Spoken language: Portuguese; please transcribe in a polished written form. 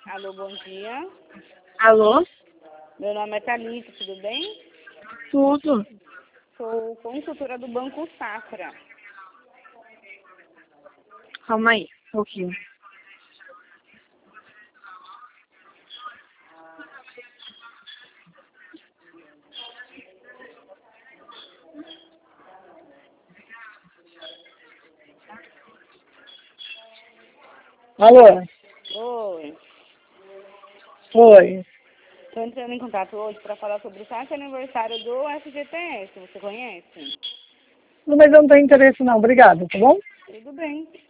Alô, bom dia. Alô? Meu nome é Thalita, tudo bem? Tudo. Sou consultora do Banco Safra. Calma aí, um pouquinho. Alô? Oi. Oi. Estou entrando em contato hoje para falar sobre o 7º aniversário do FGTS. Você conhece? Não, mas eu não tenho interesse não, obrigada, tá bom? Tudo bem.